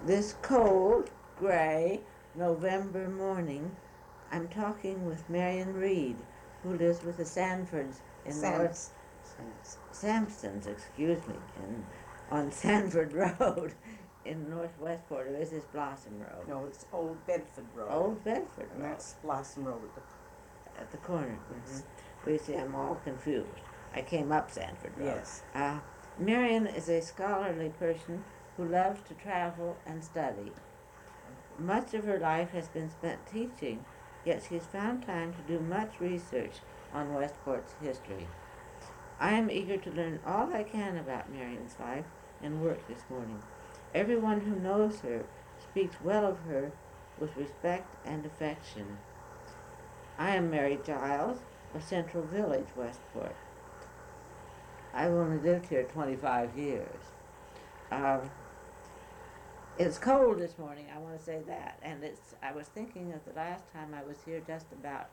This cold, gray November morning, I'm talking with Marion Reed, who lives with the Sanfords in Sampsons, excuse me, on Sanford Road in North Westport. Or is this Blossom Road? No, it's Old Bedford Road. Old Bedford And Road. that's Blossom Road At the corner. We see I'm all confused. I came up Sanford Road. Yes. Marion is a scholarly person who loves to travel and study. Much of her life has been spent teaching, yet she's found time to do much research on Westport's history. I am eager to learn all I can about Marion's life and work this morning. Everyone who knows her speaks well of her with respect and affection. I am Mary Giles of Central Village, Westport. I've only lived here 25 years. It's cold this morning, I want to say that. And I was thinking of the last time I was here just about,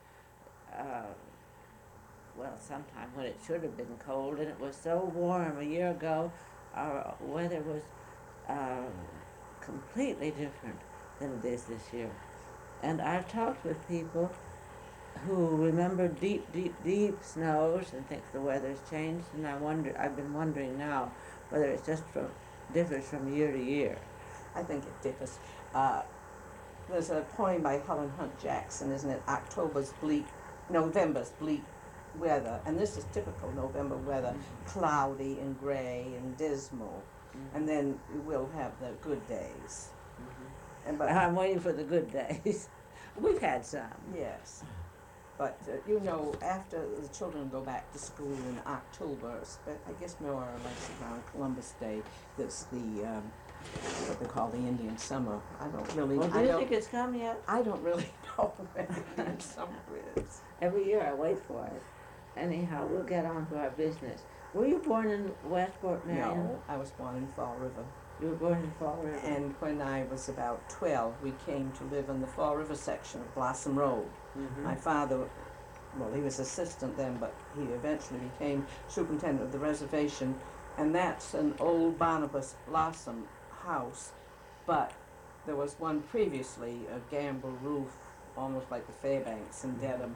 sometime when it should have been cold, and it was so warm a year ago. Our weather was completely different than it is this year. And I've talked with people who remember deep, deep, deep snows and think the weather's changed, and I've been wondering now whether it's just differs from year to year. I think it differs. There's a poem by Helen Hunt Jackson, isn't it? November's bleak weather, and this is typical November weather, cloudy and gray and dismal, and then we'll have the good days. But I'm waiting for the good days. We've had some. Yes. But, after the children go back to school in October, I guess more or less around Columbus Day, that's the, what they call the Indian summer. I don't really know. Do you think it's come yet? I don't really know when the Indian summer is. Every year I wait for it. Anyhow, we'll get on to our business. Were you born in Westport, Marion? No, I was born in Fall River. You were born in Fall River? And when I was about 12, we came to live in the Fall River section of Blossom Road. My father, he was assistant then, but he eventually became superintendent of the reservation, and that's an old Barnabas Blossom house, but there was one previously, a gambrel roof, almost like the Fairbanks in Dedham,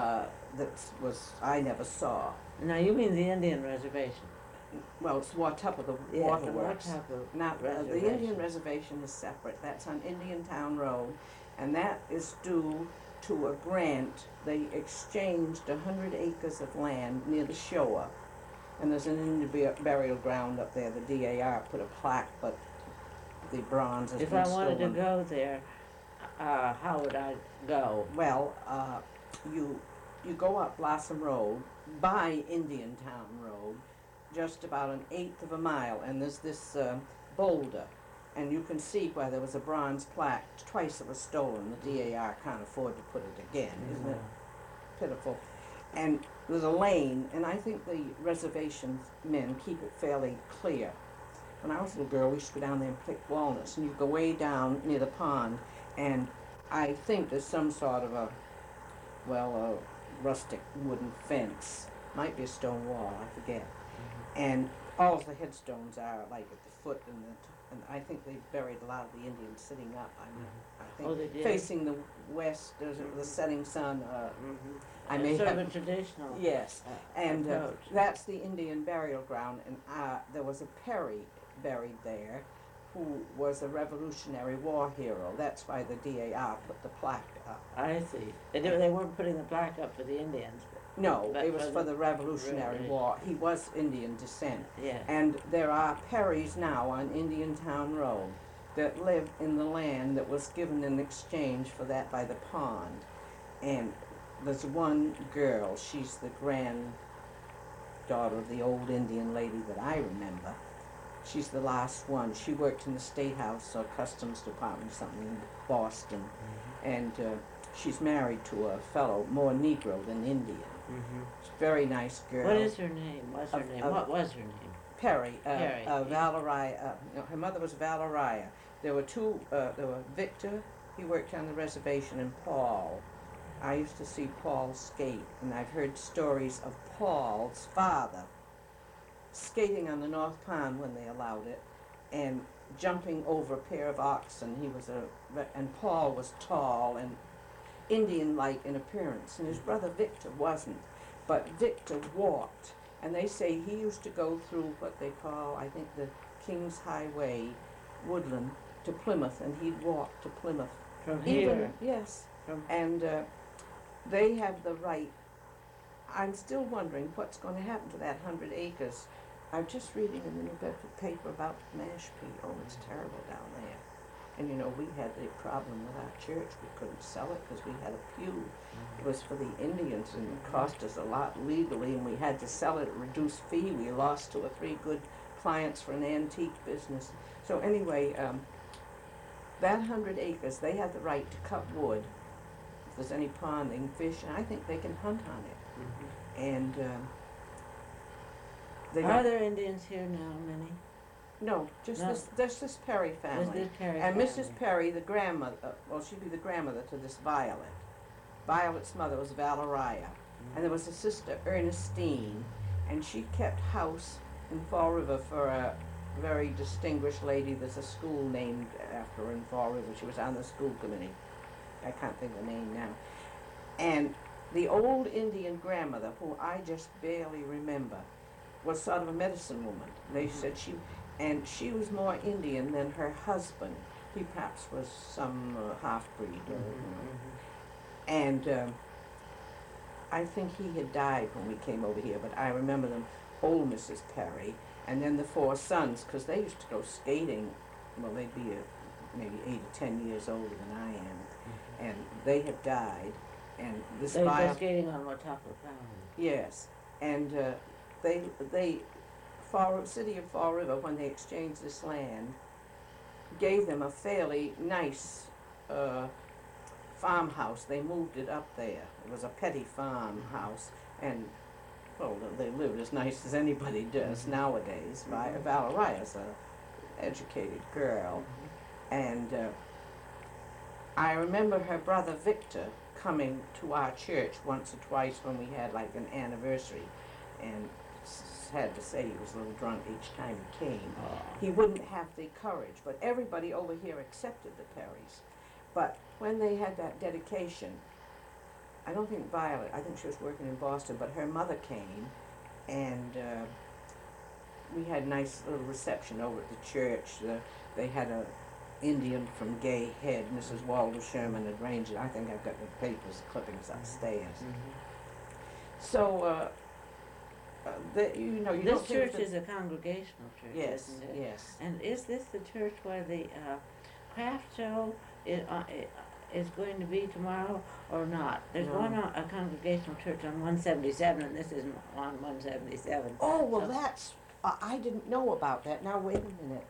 I never saw. Now you mean the Indian reservation? Well, it's Watuppa, the waterworks. Now, the Indian reservation is separate. That's on Indiantown Road, and that is due to a grant. They exchanged 100 acres of land near the Shoah, and there's an Indian burial ground up there. The DAR put a plaque, but the bronze has been stolen. If I wanted to go there, how would I go? Well, you go up Blossom Road by Indiantown Road, just about an eighth of a mile, and there's this boulder, and you can see where there was a bronze plaque. Twice it was stolen. The DAR can't afford to put it again. Isn't it pitiful? And there's a lane, and I think the reservation men keep it fairly clear. When I was a little girl, we used to go down there and pick walnuts, and you go way down near the pond, and I think there's some sort of a rustic wooden fence. Might be a stone wall, I forget. And all the headstones are like at the foot, and I think they buried a lot of the Indians sitting up. I think facing the west, there's the setting sun. I may sort have of a traditional. Yes, and that's the Indian burial ground, and there was a Perry buried there, who was a Revolutionary War hero. That's why the DAR put the plaque up. I see. They weren't putting the plaque up for the Indians. No, it was for the Revolutionary War. He was Indian descent. Yeah. And there are Perrys now on Indiantown Road that live in the land that was given in exchange for that by the pond. And there's one girl, she's the granddaughter of the old Indian lady that I remember. She's the last one. She worked in the State House or Customs Department or something in Boston. And she's married to a fellow more Negro than Indian. She's a very nice girl. What is her name? What was her name? Perry. Valeria. Her mother was Valeria. There were two. There were Victor. He worked on the reservation, and Paul. I used to see Paul skate, and I've heard stories of Paul's father skating on the North Pond when they allowed it, and jumping over a pair of oxen. And Paul was tall and Indian-like in appearance, and his brother Victor wasn't. But Victor walked, and they say he used to go through what they call, I think, the King's Highway, Woodland, to Plymouth, and he'd walk to Plymouth. From Even, here. yes. From And they have the right. I'm still wondering what's going to happen to that 100 acres. I'm just reading in the New Bedford paper about Mashpee. Oh, it's terrible down there. And you know, we had the problem with our church. We couldn't sell it because we had a pew. It was for the Indians and it cost us a lot legally, and we had to sell it at a reduced fee. We lost 2 or 3 good clients for an antique business. So anyway, that 100 acres, they have the right to cut wood. If there's any pond, they can fish, and I think they can hunt on it. And they Are don't, there Indians here now, Minnie? no, just No. this Perry family. Is this Perry And family? Mrs. Perry, the grandmother, well, she'd be the grandmother to this Violet. Violet's mother was Valeria. And there was a sister, Ernestine, and she kept house in Fall River for a very distinguished lady. There's a school named after her in Fall River. She was on the school committee. I can't think of the name now. And the old Indian grandmother, who I just barely remember, was sort of a medicine woman. They said she was more Indian than her husband. He perhaps was some half-breed. And I think he had died when we came over here, but I remember them, old Mrs. Perry, and then the 4 sons, because they used to go skating. Well, they'd be maybe 8 or 10 years older than I am, and they have died. And this They were skating on Watauga Valley. yes, and City of Fall River, when they exchanged this land, gave them a fairly nice farmhouse. They moved it up there. It was a petty farmhouse, and well, they lived as nice as anybody does nowadays. Valeria's an educated girl, and I remember her brother Victor coming to our church once or twice when we had like an anniversary, and had to say he was a little drunk each time he came. He wouldn't have the courage, but everybody over here accepted the Perrys. But when they had that dedication, I don't think Violet, I think she was working in Boston, but her mother came, and we had a nice little reception over at the church. They had a Indian from Gay Head, Mrs. Walter Sherman had arranged it. I think I've got the papers, clippings upstairs. So, you know, you This don't think church is a congregational church, yes, isn't it? yes. And is this the church where the craft show is going to be tomorrow or not? There's No. one a congregational church on 177, and this isn't on 177. Oh, well, So- that's, I didn't know about that. Now, wait a minute.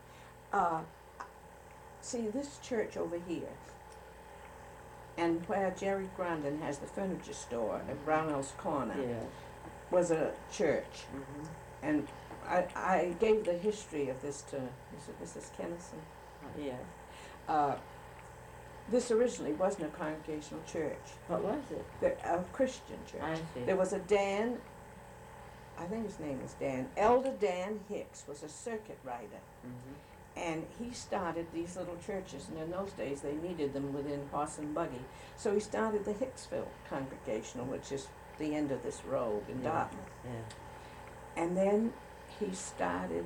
See, this church over here, and where Jerry Grandin has the furniture store at Brownell's Corner, Yeah. was a church. And I gave the history of this to, is it Mrs. Kennison? Yeah. This originally wasn't a congregational church, What was it? a Christian church. I see. There was a Dan, I think his name was Dan, Elder Dan Hicks was a circuit rider. And he started these little churches, and in those days they needed them within horse and buggy. So he started the Hicksville Congregational, which is the end of this road in Yeah. Dartmouth. Yeah. And then he started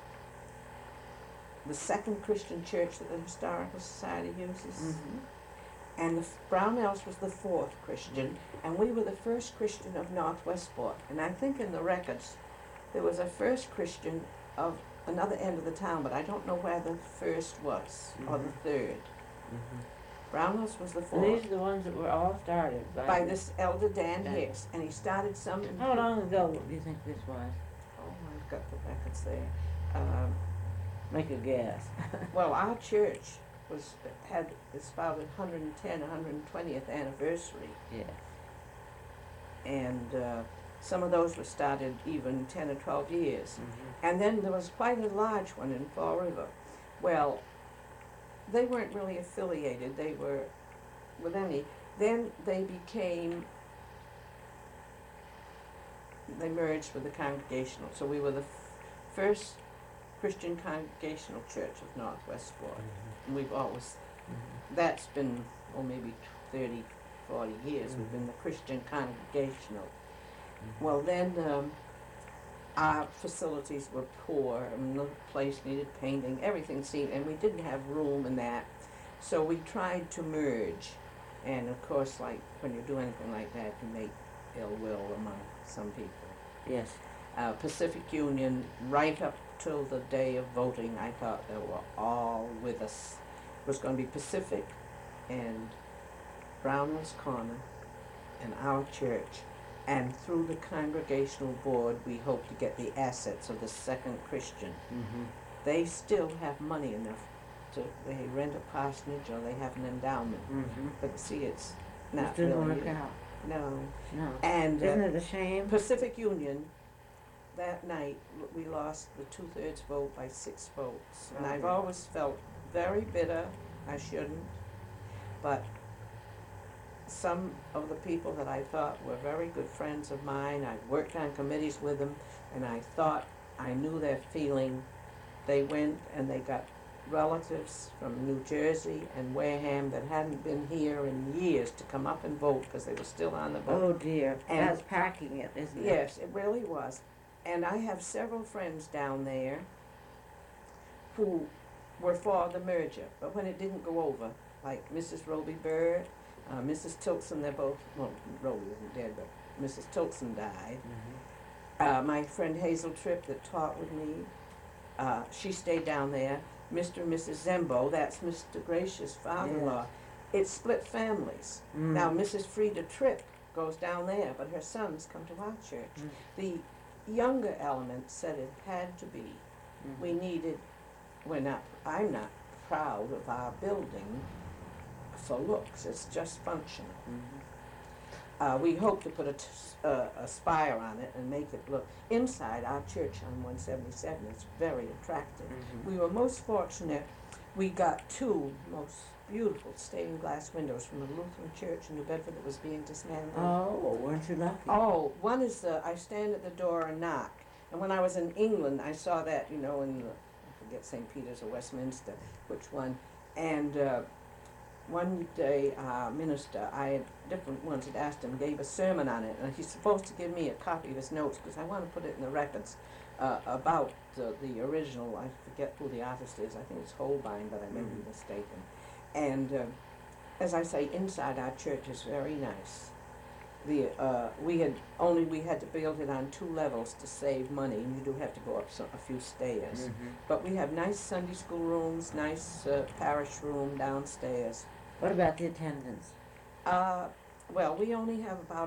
the second Christian church that the Historical Society uses. And the Brownells was the 4th Christian, and we were the first Christian of North Westport. And I think in the records there was a first Christian of another end of the town, but I don't know where the first was, or the 3rd. Brownells was the And 4th, these are the ones that were all started by this Elder Dan Dan. Hicks, and he started some in... How long ago do you think this was? Oh, I've got the records there. Make a guess. Well, our church had its about 120th anniversary, Yeah. and some of those were started even 10 or 12 years. And then there was quite a large one in Fall River. Well, they weren't really affiliated, they were with any. Then they merged with the Congregational. So we were the first Christian Congregational Church of North Westport. And we've always, that's been, maybe 30, 40 years, we've been the Christian Congregational. Well, then our facilities were poor, and the place needed painting, everything seemed, and we didn't have room in that. So we tried to merge, and of course, like, when you do anything like that, you make ill will among some people. Yes. Pacific Union, right up till the day of voting, I thought they were all with us. It was going to be Pacific and Brownell's Corner and our church. And through the Congregational Board, we hope to get the assets of the Second Christian. They still have money enough to, they rent a parsonage or they have an endowment. But see, it's not It didn't really. work out. No. No. And Isn't it a shame? Pacific Union, that night, we lost the 2/3 vote by 6 votes. And I've Okay. always felt very bitter. I shouldn't. But some of the people that I thought were very good friends of mine, I worked on committees with them, and I thought I knew their feeling. They went and they got relatives from New Jersey and Wareham that hadn't been here in years to come up and vote because they were still on the vote. Oh dear, And- that's packing it, isn't it? Yes, it really was. And I have several friends down there who were for the merger, but when it didn't go over, like Mrs. Roby Bird, Mrs. Tilson, they're both, well, Roby isn't dead, but Mrs. Tilson died. My friend Hazel Tripp that taught with me, she stayed down there. Mr. and Mrs. Zembo, that's Mr. Gracious' father-in-law. It split families. Now, Mrs. Frieda Tripp goes down there, but her sons come to our church. The younger element said it had to be. We needed, I'm not proud of our building for looks, it's just functional. We hope to put a spire on it and make it look, inside our church on 177 is very attractive. We were most fortunate, we got 2 most beautiful stained glass windows from a Lutheran church in New Bedford that was being dismantled. Oh, weren't you lucky? Oh, one is I stand at the door and knock. And when I was in England, I saw that, in the, I forget St. Peter's or Westminster, which one. And one day, our minister, different ones had asked him, gave a sermon on it. And he's supposed to give me a copy of his notes because I want to put it in the records about the original. I forget who the artist is. I think it's Holbein, but I may be mistaken. And as I say, inside our church is very nice. We had to build it on 2 levels to save money, and you do have to go up a few stairs. But we have nice Sunday school rooms, nice parish room downstairs. What about the attendance? Well, we only have about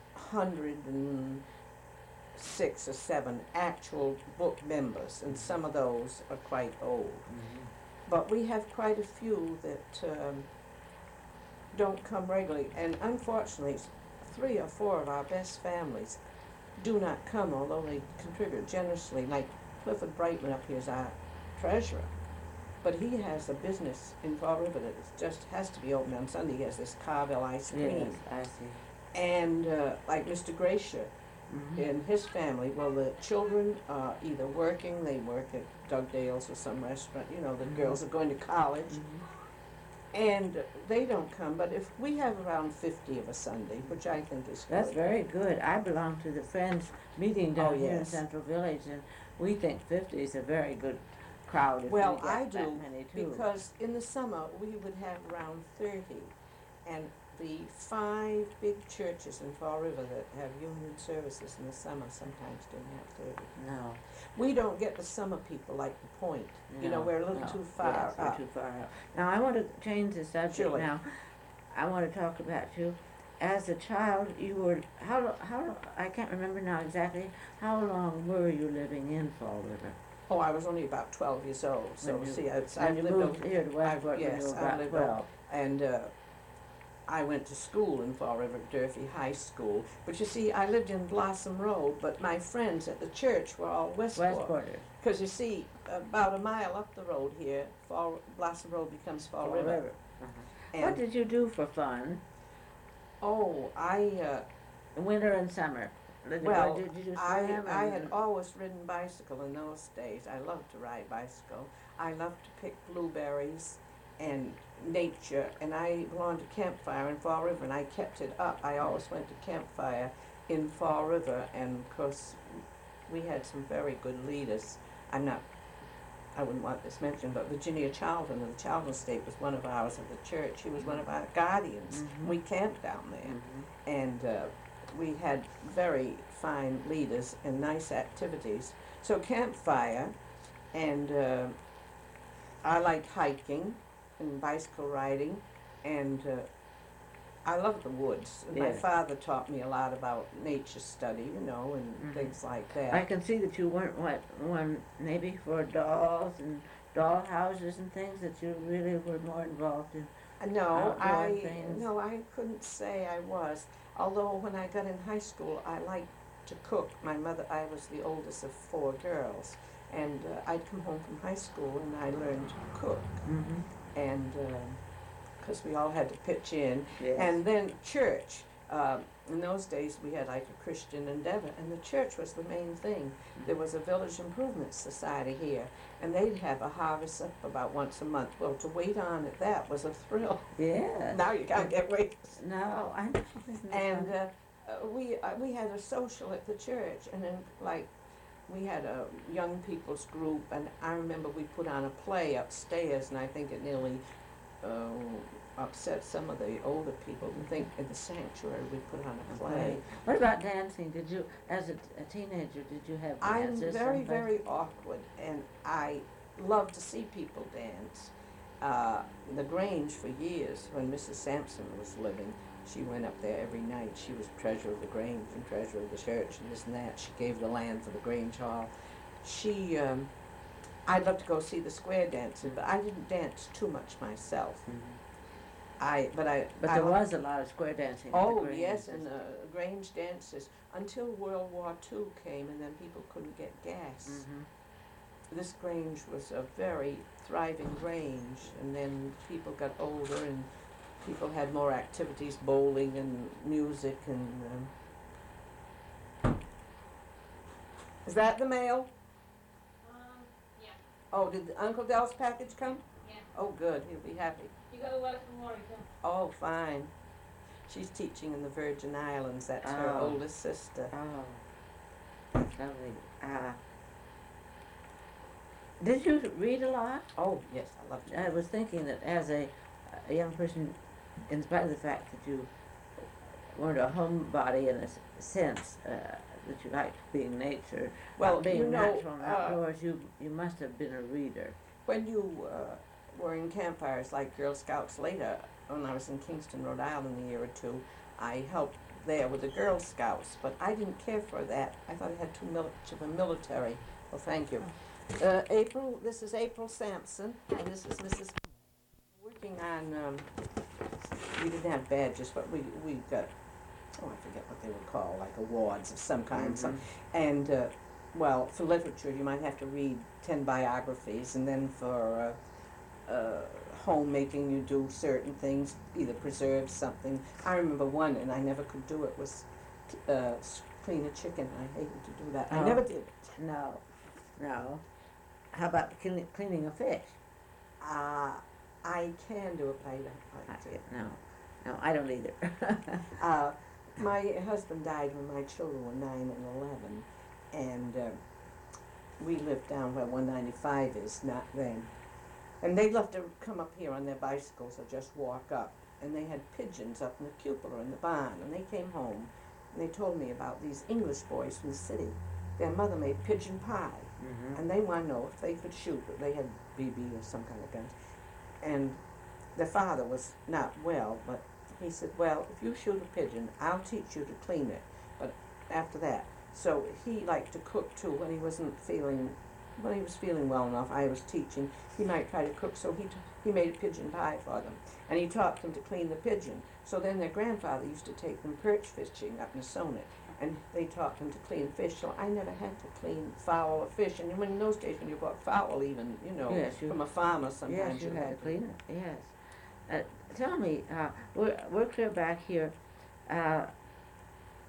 106 or 7 actual book members, and some of those are quite old. But we have quite a few that don't come regularly, and unfortunately, 3 or 4 of our best families do not come, although they contribute generously. Like Clifford Brightman up here is our treasurer, but he has a business in Fall River that just has to be open on Sunday. He has this Carvel ice cream. Yes, I see. And like Mr. Gracia and his family, well, the children are either working, they work at Dugdale's or some restaurant, the girls are going to college, and they don't come. But if we have around 50 of a Sunday, which I think is good. That's very good. I belong to the Friends meeting down here in yes. Central Village, and we think 50 is a very good crowd if Well, we get I that do, many too. because in the summer, we would have around 30, and the 5 big churches in Fall River that have union services in the summer sometimes don't have 30. No. We don't get the summer people like the Point. No, We're a little no. too far Yes, we're up. too far up. Now, I want to change the subject Surely. now. I want to talk about you. As a child, you were, I can't remember now exactly, how long were you living in Fall River? Oh, I was only about 12 years old, so When you- see, When I've you lived moved over, here to Westport when yes, you were I've about lived 12. and I went to school in Fall River, Durfee High School. But you see, I lived in Blossom Road, but my friends at the church were all Westport. Westporters. Because you see, about a mile up the road here, Blossom Road becomes Fall River. What And, did you do for fun, I, winter and summer? Well, did you I swim? had always ridden bicycle in those days. I loved to ride bicycle. I loved to pick blueberries and nature, and I belonged to Campfire in Fall River, and I kept it up. I always went to Campfire in Fall River, and of course, we had some very good leaders. I wouldn't want this mentioned, but Virginia Charlton of the Charlton State was one of ours of the church. She was one of our guardians. We camped down there, and we had very fine leaders and nice activities. So Campfire, and I liked hiking and bicycle riding, and I loved the woods. And my Yes. father taught me a lot about nature study, you know, and things like that. I can see that you weren't one maybe for dolls and doll houses and things, that you really were more involved in. No, outdoor things. I couldn't say I was. Although when I got in high school, I liked to cook. I was the oldest of 4 girls, and I'd come home from high school and I learned to cook. And because we all had to pitch in. Yes. And then church. In those days, we had like a Christian Endeavor, and the church was the main thing. There was a Village Improvement Society here, and they'd have a harvest up about once a month. Well, to wait on it, that was a thrill. Yeah. Now you can't get wait. No, I know. Isn't it And fun? we had a social at the church, and then like we had a young people's group, and I remember we put on a play upstairs, and I think it nearly upset some of the older people. I think in the sanctuary we put on a play. What about dancing? Did you, as a teenager, did you have I'm dances? very, someplace? very awkward, and I love to see people dance. The Grange for years, when Mrs. Sampson was living, she went up there every night. She was treasurer of the Grange and treasurer of the church and this and that. She gave the land for the Grange Hall. I'd love to go see the square dancing, but I didn't dance too much myself. But there was a lot of square dancing. at the Oh, Grange. yes, and Grange dances, until World War II came, and then people couldn't get gas. This Grange was a very thriving Grange, and then people got older, and people had more activities, bowling and music, and... Is that the mail? Yeah. Oh, did Uncle Del's package come? Yeah. Oh, good, he'll be happy. You got a letter from Lori, too. Oh, fine. She's teaching in the Virgin Islands. That's her Oh. oldest sister. Oh, lovely. Did you read a lot? Oh, yes, I love to. I was thinking that as a young person, in spite of the fact that you weren't a homebody in a sense, that you liked being nature, Well, being you know, natural and outdoors, you must have been a reader. when you were in campfires like Girl Scouts later, when I was in Kingston, Rhode Island a year or two, I helped there with the Girl Scouts, but I didn't care for that. I thought I had too much of a military. Well, thank you. This is April Sampson, and this is Mrs. Working on, we didn't have badges, but we got, I forget what they were called, like awards of some kind. And, well, for literature, you might have to read 10 biographies, and then for homemaking, you do certain things, either preserve something. I remember one, and I never could do it, was clean a chicken. I hated to do that. I Oh. never did it. No. How about cleaning a fish? I can do it, but I don't like to. No, I don't either. My husband died when my children were 9 and 11, and we lived down where 195 is, not then. And they loved to come up here on their bicycles or just walk up. And they had pigeons up in the cupola in the barn, and they came home and they told me about these English boys from the city. Their mother made pigeon pie, and they wanted to know if they could shoot. They had BB or some kind of guns. And their father was not well, but he said, well, if you shoot a pigeon, I'll teach you to clean it. But after that, so he liked to cook too. When he was feeling well enough, I was teaching. He might try to cook, so he made a pigeon pie for them, and he taught them to clean the pigeon. So then their grandfather used to take them perch fishing up in Sonnet, and they taught them to clean fish. So I never had to clean fowl or fish. And when in those days, when you bought fowl, even Yes, from a farmer, sometimes yes, you had to clean it. Yes. Tell me, we're clear back here.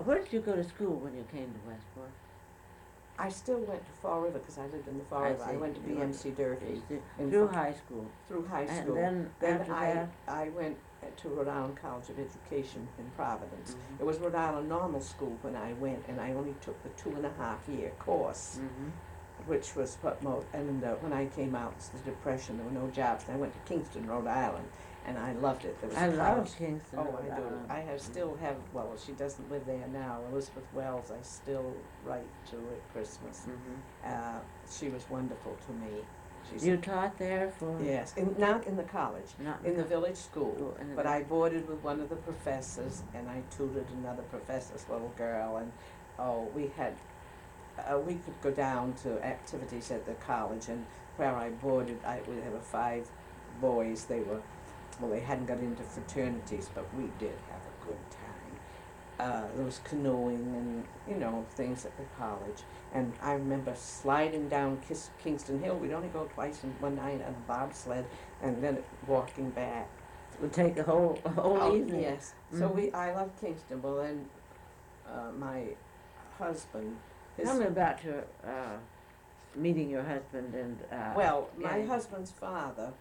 Where did you go to school when you came to Westport? I still went to Fall River because I lived in the Fall I River. I see. went to You went BMC Durfee in Through Fa- high school. through high And school. then after I, that? I went to Rhode Island College of Education in Providence. Mhm. It was Rhode Island Normal School when I went, and I only took the 2.5-year course, which was what most, and when I came out, it's the Depression, there were no jobs, and I went to Kingston, Rhode Island, and I loved it. There was I a love college. Kingston. Oh, Rhode I do. Island. I have still have, well, she doesn't live there now, Elizabeth Wells, I still write to at Christmas. Mhm. She was wonderful to me. She's You taught there for? yes, not in the college, Not in the co- village school, School, in the but village. I boarded with one of the professors, and I tutored another professor's little girl, and we had, we could go down to activities at the college, and where I boarded, there were 5 boys. They hadn't got into fraternities, but we did have a good time. There was canoeing and, things at the college. And I remember sliding down Kingston Hill. We'd only go twice in one night on a bobsled, and then walking back. It would take a whole evening. Yes. So Mhm. I loved Kingston. Well, then my husband, Tell me about your meeting your husband and. my yeah. husband's father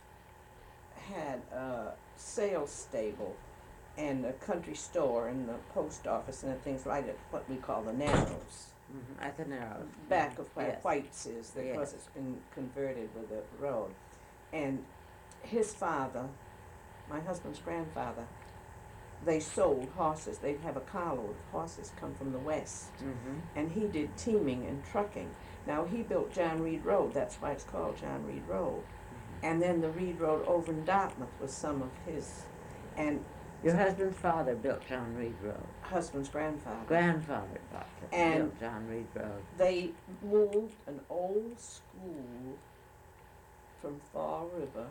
had a sales stable and a country store and the post office and things right at what we call the Narrows. At the Narrows. Back of where Yes. White's is, because Yes. it's been converted with the road. And his father, my husband's grandfather, they sold horses. They'd have a carload of horses come from the west. Mhm. And he did teaming and trucking. Now he built John Reed Road, that's why it's called John Reed Road. And then the Reed Road over in Dartmouth was some of his, and Your husband's father built John Reed Road. husband's grandfather. Grandfather And- built John Reed Road. They moved an old school from Fall River,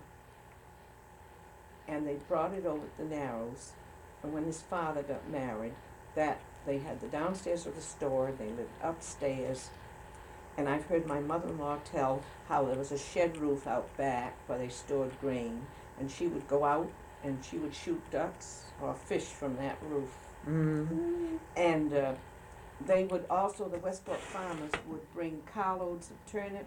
and they brought it over to the Narrows. And when his father got married, they had the downstairs of the store, they lived upstairs. And I've heard my mother-in-law tell how there was a shed roof out back where they stored grain, and she would go out and she would shoot ducks or fish from that roof. Mm-hmm. And they would also, the Westport farmers would bring carloads of turnips.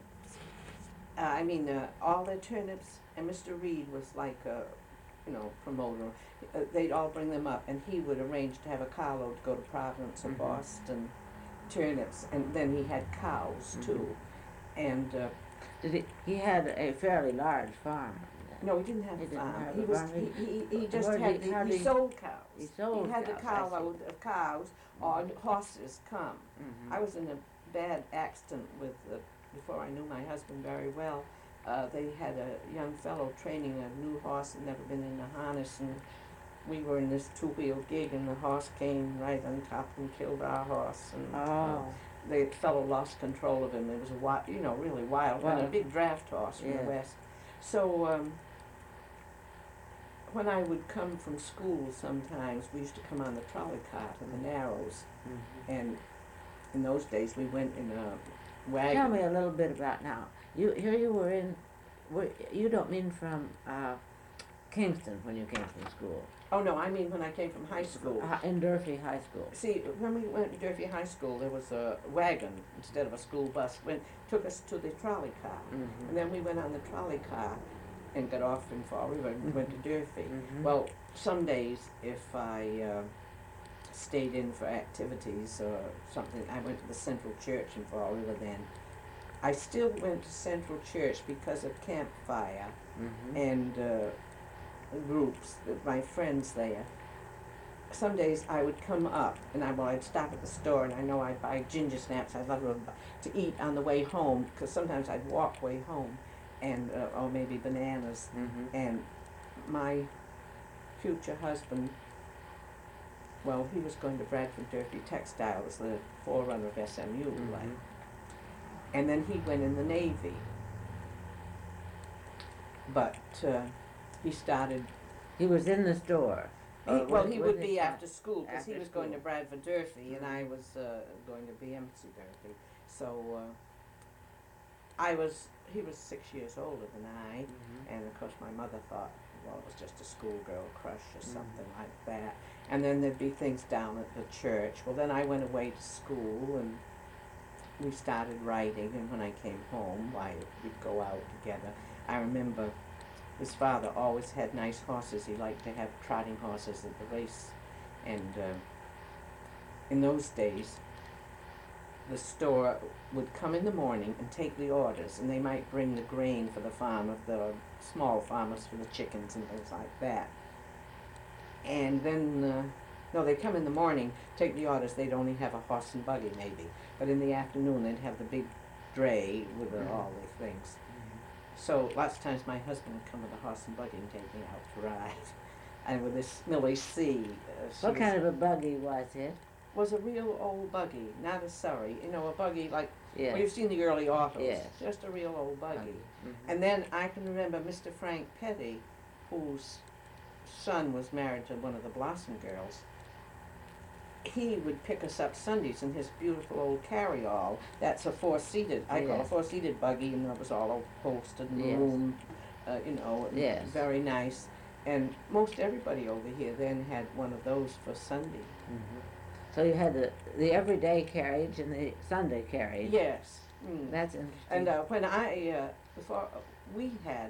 All their turnips, and Mr. Reed was like a, promoter. They'd all bring them up, and he would arrange to have a carload to go to Providence or Mhm. Boston, turnips, and then he had cows too. And He had a fairly large farm. no, he didn't have He a didn't farm. have He a was farm. he just Where had did how he did sold cows. He sold He had the cows, I see. carload of cows or horses come. Mhm. I was in a bad accident before I knew my husband very well. They had a young fellow training a new horse and never been in a harness, and we were in this 2-wheel gig, and the horse came right on top and killed our horse. And the fellow lost control of him. It was really wild, and a Wow. big draft horse from Yeah. the west. So when I would come from school, sometimes we used to come on the trolley car to the Narrows, Mhm. and in those days we went in a wagon. Tell me a little bit about now. You were in. You don't mean from Kingston when you came from school? Oh no, I mean when I came from high school. In Durfee High School. See, when we went to Durfee High School, there was a wagon instead of a school bus. Took us to the trolley car, Mhm. and then we went on the trolley car and got off in Fall River and went to Durfee. Mhm. Well, some days if I stayed in for activities or something, I went to the Central Church in Fall River then. I still went to Central Church because of Campfire Mhm. and groups, my friends there. Some days I would come up and I'd stop at the store, and I know I'd buy ginger snaps. I'd love to eat on the way home, because sometimes I'd walk way home, and or maybe bananas. Mhm. And my future husband, well, he was going to Bradford Durfee Textiles, the forerunner of SMU, like. Mhm. And then he went in the Navy. But he started. He was in the store. He would be after school, because he After was going to school. Bradford Durfee, and I was going to BMC Durfee. So he was 6 years older than I, Mhm. and of course my mother thought, well, it was just a schoolgirl crush or something like that. And then there'd be things down at the church. Well, then I went away to school and we started writing, and when I came home, we'd go out together. I remember his father always had nice horses. He liked to have trotting horses at the race. And in those days, the store would come in the morning and take the orders, and they might bring the grain for the small farmers for the chickens and things like that. And then, no, they'd come in the morning, take the orders. They'd only have a horse and buggy maybe, but in the afternoon they'd have the big dray with all the things. So lots of times my husband would come with a horse and buggy and take me out to ride. And with this Millie C. What kind of a buggy was it? Was a real old buggy, not a Surrey. You know, a buggy like, Yes. well, you've seen the early autos. Yes. Just a real old buggy. Mhm. And then I can remember Mr. Frank Petty, whose son was married to one of the Blossom girls. He would pick us up Sundays in his beautiful old carryall. That's a four-seated, I call a Yes. four-seated buggy, and it was all upholstered and Yes. room, you know, and Yes. very nice. And most everybody over here then had one of those for Sunday. Mhm. So you had the everyday carriage and the Sunday carriage. Yes. Mm. That's interesting. And when before we had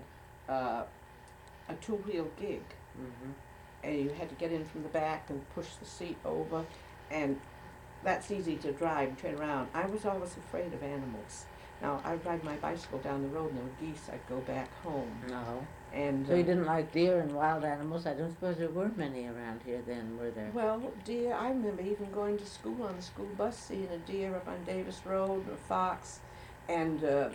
a two-wheel gig, Mhm. and you had to get in from the back and push the seat over, and that's easy to drive and turn around. I was always afraid of animals. Now, I'd ride my bicycle down the road and there were geese, I'd go back home. No. And So you didn't like deer and wild animals? I don't suppose there were many around here then, were there? well, deer, I remember even going to school on the school bus, seeing a deer up on Davis Road, or a fox, and a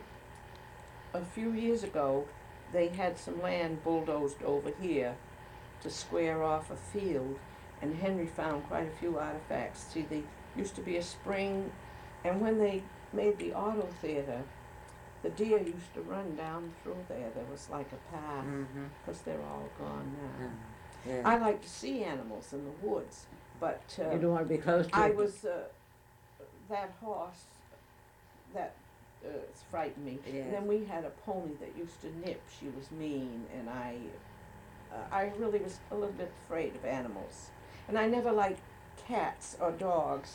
few years ago, they had some land bulldozed over here to square off a field, and Henry found quite a few artifacts. See, there used to be a spring, and when they made the auto theater, the deer used to run down through there. There was like a path, Mm-hmm. because they're all gone now. Yeah. I like to see animals in the woods, but You don't want to be close to I it. was, that horse, that frightened me. Yes. And then we had a pony that used to nip. She was mean, and I really was a little bit afraid of animals. And I never liked cats or dogs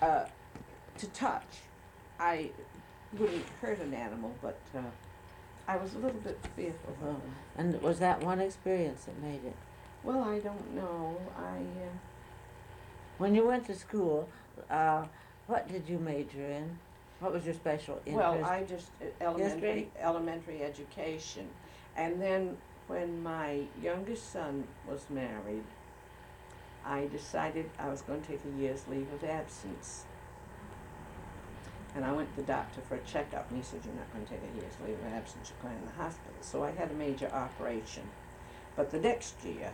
to touch. I wouldn't hurt an animal, but I was a little bit fearful of Well, them. and was that one experience that made it? Well, I don't know. When you went to school, what did you major in? What was your special interest? Well, I just elementary education, and then when my youngest son was married, I decided I was going to take a year's leave of absence. And I went to the doctor for a checkup, and he said, "You're not going to take a year's leave of absence. You're going in the hospital." So I had a major operation. But the next year,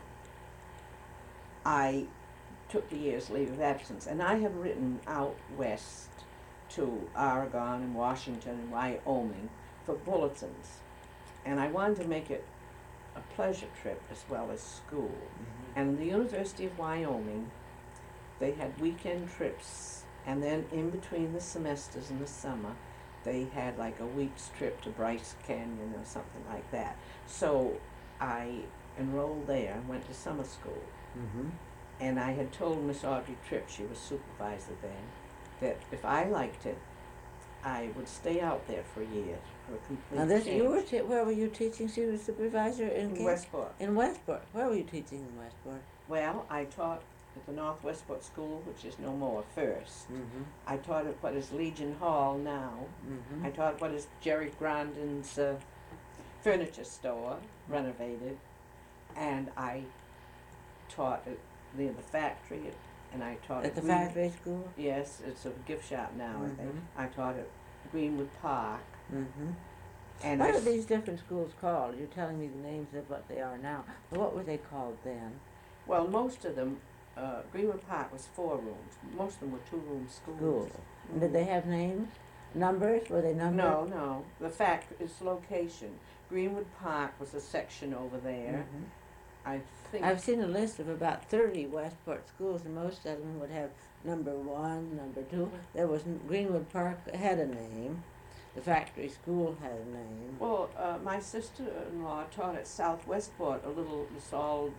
I took the year's leave of absence, and I have written out west to Oregon and Washington and Wyoming for bulletins. And I wanted to make it a pleasure trip as well as school. Mhm. And the University of Wyoming, they had weekend trips, and then in between the semesters in the summer, they had like a week's trip to Bryce Canyon or something like that. So I enrolled there and went to summer school. Mhm. And I had told Miss Audrey Tripp, she was supervisor then, that if I liked it, I would stay out there for a year for a complete Now this, change. where were you teaching? She was supervisor in In Westport. In Westport. Where were you teaching in Westport? Well, I taught at the North Westport School, which is no more first. Mm-hmm. I taught at what is Legion Hall now. Mm-hmm. I taught what is Jerry Grandin's furniture store, renovated. And I taught at the factory, and I taught At the Green- factory school? Yes, it's a gift shop now, I think. Mhm. I taught at Greenwood Park. Mm-hmm. And What are these different schools called? You're telling me the names of what they are now. But what were they called then? Well, most of them, Greenwood Park was 4 rooms. Most of them were 2-room schools. Schools. And did they have names? Numbers? Were they numbered? No. The fact is location. Greenwood Park was a section over there. Mhm. I think. I've seen a list of about 30 Westport schools, and most of them would have number 1, number 2. There was Greenwood Park had a name. The factory school had a name. Well, my sister-in-law taught at South Westport, a little, it's all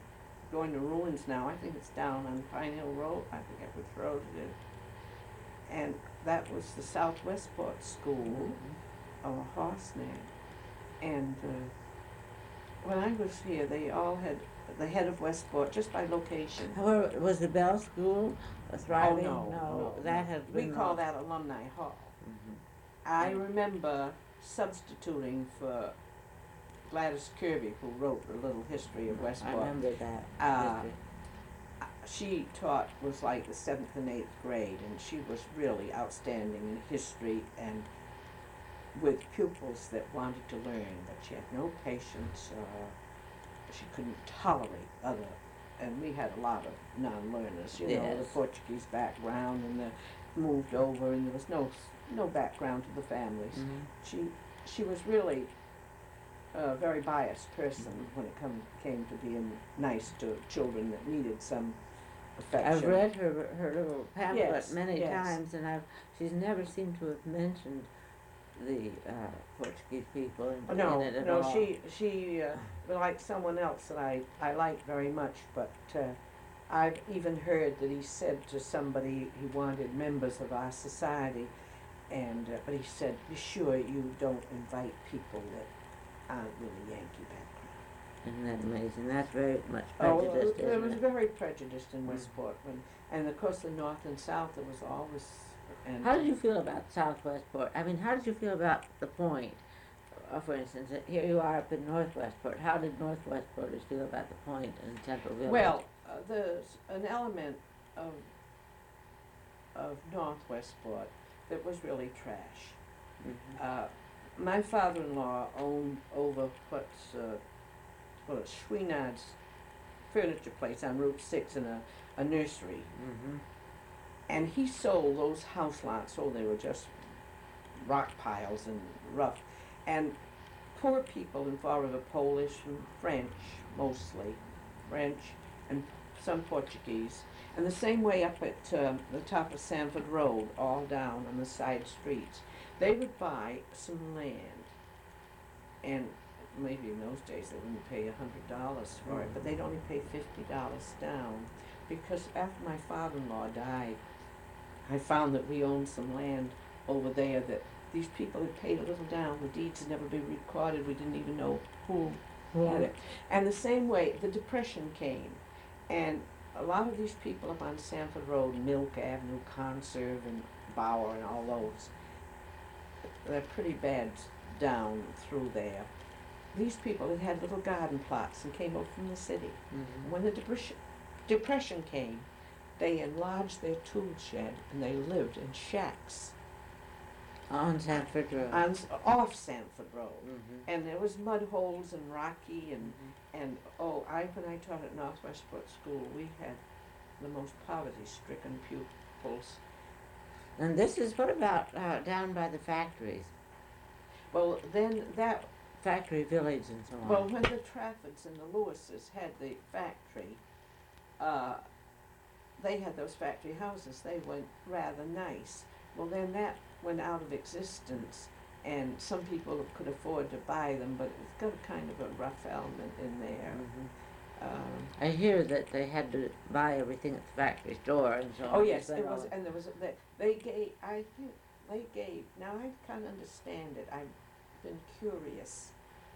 going to ruins now. I think it's down on Pine Hill Road. I forget which road it is. And that was the South Westport School, or horse name. And when I was here, they all had the head of Westport just by location. However, was the Bell School thriving? No, that had We been call lost. that Alumni Hall. Mhm. I remember substituting for Gladys Kirby, who wrote a little history of I Westport. remember that. Uh, history. She taught, was like the 7th and 8th grade, and she was really outstanding in history and with pupils that wanted to learn, but she had no patience. She couldn't tolerate other, and we had a lot of non-learners, you know, the Yes. Portuguese background, and the moved over, and there was no background to the families. Mhm. She was really a very biased person when it came to being nice to children that needed some affection. I've read her little pamphlet Yes, many yes. times, and she's never seemed to have mentioned the Portuguese people in No, it at no, all. she like someone else that I like very much, but I've even heard that he said to somebody he wanted members of our society, and but he said, be sure you don't invite people that aren't really Yankee background. Isn't that amazing? That's very much Oh, prejudiced, it isn't was it? very prejudiced in Westport, and of course the North and South, there was always. And How did you feel about Southwestport? I mean, how did you feel about the Point? For instance, here you are up in Northwestport. How did Northwestporters feel about the Point in Central Village? Well, there's an element of North Westport that was really trash. Mhm. My father-in-law owned over what's Chouinard's furniture place on Route 6 in a nursery. Mhm. And he sold those house lots, they were just rock piles and rough. And poor people in Fall River, Polish and French, mostly, French and some Portuguese. And the same way up at the top of Sanford Road, all down on the side streets, they would buy some land. And maybe in those days they wouldn't pay $100 for it, but they'd only pay $50 down. Because after my father-in-law died, I found that we owned some land over there that these people had paid a little down. The deeds had never been recorded. We didn't even know who had it. And the same way, the Depression came. And a lot of these people up on Sanford Road, Milk Avenue, Conserve and Bauer and all those, they're pretty bad down through there. These people had little garden plots and came up from the city. Mhm. When the Depression came, they enlarged their tool shed and they lived in shacks On Sanford Road. off Sanford Road. Mhm. And there was mud holes and rocky and Mhm. when I taught at Northwestport School, we had the most poverty-stricken pupils. And this is, what about down by the factories? Well, then that, Factory Village and so on. well, when the Traffords and the Lewises had the factory, they had those factory houses. They were rather nice. Well, then that went out of existence, and some people could afford to buy them, but it's got kind of a rough element in there. Mhm. Um, I hear that they had to buy everything at the factory store and so on. Oh, yes, to it spend was, all- and there was, they gave, I think, they gave, now I can't understand it, I've been curious.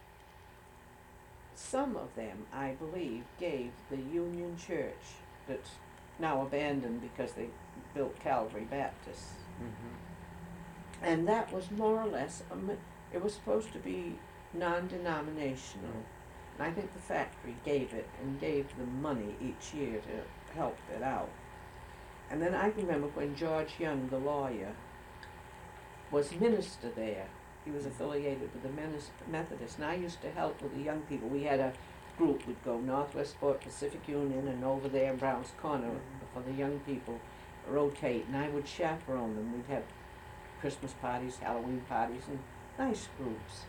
Some of them, I believe, gave the Union Church, that's now abandoned because they built Calvary Baptist. Mhm. And that was more or less, it was supposed to be non-denominational. And I think the factory gave it and gave them money each year to help it out. And then I remember when George Young, the lawyer, was minister there. He was affiliated with the Methodist, and I used to help with the young people. We had a group, we'd go Northwestport Pacific Union and over there in Brown's Corner for the young people, rotate, and I would chaperone them. We'd have Christmas parties, Halloween parties, and nice groups.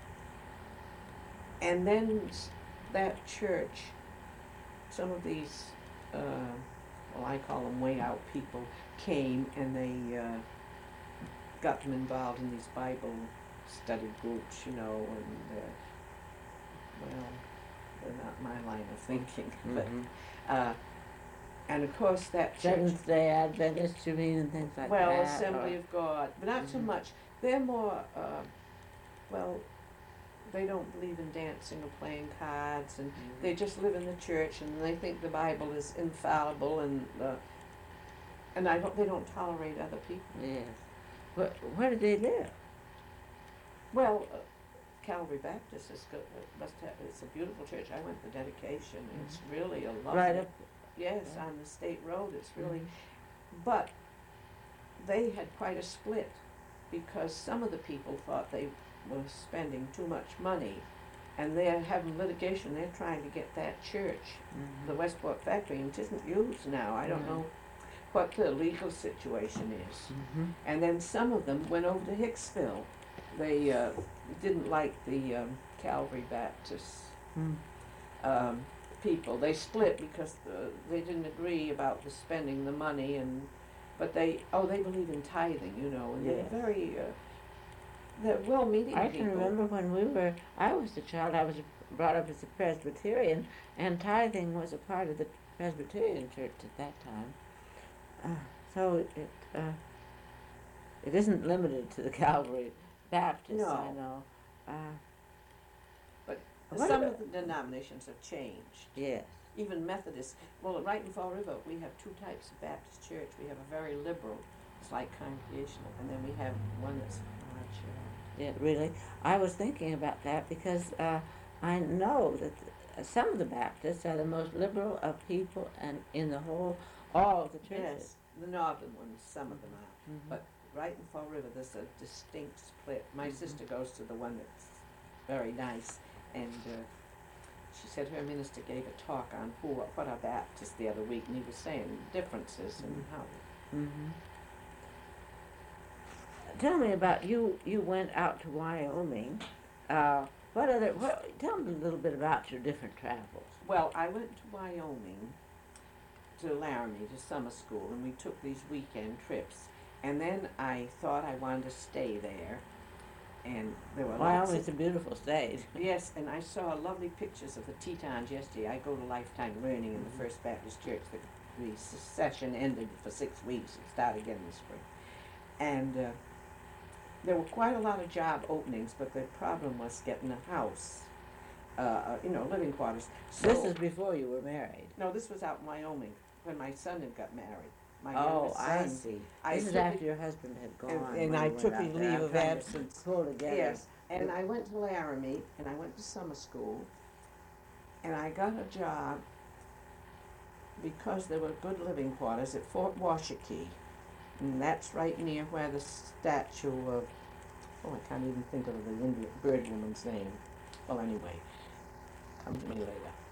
And then that church, some of these, well, I call them way out people, came and they got them involved in these Bible study groups, you know, and well, they're not my line of thinking, but, Mhm. and of course that church, Seventh Day Adventist, you mean, and things like well, that? Assembly of God, but not so Mhm. much. They're more, well, they don't believe in dancing or playing cards, and they just live in the church, and they think the Bible is infallible, and they don't tolerate other people. Yes. Where did they live? Well, Calvary Baptist is good. It's a beautiful church. I went to dedication. It's really a lovely. Right up. Yes, Yeah. on the state road. It's really, Mhm. but they had quite a split because some of the people thought they were spending too much money, and they're having litigation. They're trying to get that church, the Mhm. Westport factory, and it isn't used now. I don't Mhm. know what the legal situation is. Mhm. And then some of them went over to Hicksville. They didn't like the Calvary Baptist Mm. um, people. They split because they didn't agree about the spending the money, but they believe in tithing, and Yes. they're well-meaning I people. can remember when I was a child, I was brought up as a Presbyterian, and tithing was a part of the Presbyterian church at that time. So it isn't limited to the Calvary Baptists, I No. know. Uh, But what some about- of the denominations have changed. Yes. Even Methodist. Well, right in Fall River, we have two types of Baptist church. We have a very liberal, it's like Congregational, and then we have one that's large. Yeah, really. I was thinking about that because I know that some of the Baptists are the most liberal of people and in the whole, all of the churches. Yes, the northern ones, some of them are. Mhm. But right in Fall River, there's a distinct split. My Mhm. sister goes to the one that's very nice, and she said her minister gave a talk on what are Baptists the other week, and he was saying differences and how. Mhm. Tell me about you. You went out to Wyoming. Tell me a little bit about your different travels. Well, I went to Wyoming to Laramie to summer school, and we took these weekend trips. And then I thought I wanted to stay there, and there were lots Wyoming's of a beautiful state. yes, and I saw lovely pictures of the Tetons yesterday. I go to Lifetime Learning in the First Baptist Church. The session ended for 6 weeks. It started again this spring, and there were quite a lot of job openings, but the problem was getting a house, living quarters. So, This is before you were married. no, this was out in Wyoming when my son had got married. My Oh, youngest I son. see. I This is took after your husband had gone. and when I you went took out a there. leave I'm of trying to absence. pull together. Yes, and I went to Laramie, and I went to summer school, and I got a job because there were good living quarters at Fort Washakie, and that's right near where the statue of, I can't even think of the Indian bird woman's name. Well, anyway, come to me later.